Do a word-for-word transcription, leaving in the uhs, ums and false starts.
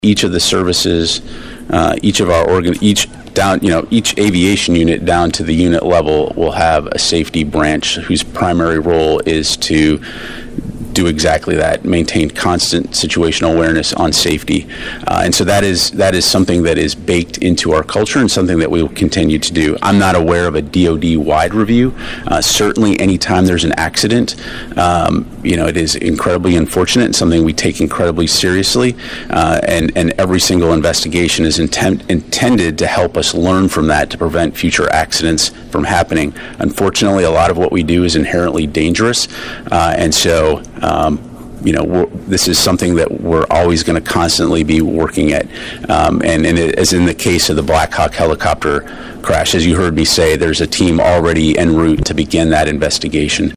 Each of the services, uh, each of our organ, each down, you know, each aviation unit down to the unit level will have a safety branch whose primary role is to do exactly that, maintain constant situational awareness on safety. Uh, and so that is that is something that is baked into our culture and something that we will continue to do. I'm not aware of a D O D-wide review. Uh, certainly anytime there's an accident, um, you know, it is incredibly unfortunate and something we take incredibly seriously. Uh, and, and every single investigation is intent, intended to help us learn from that to prevent future accidents from happening. Unfortunately, a lot of what we do is inherently dangerous. Uh, and so Um, you know, we're, this is something that we're always going to constantly be working at. Um, and, and it, as in the case of the Black Hawk helicopter crash, as you heard me say, there's a team already en route to begin that investigation.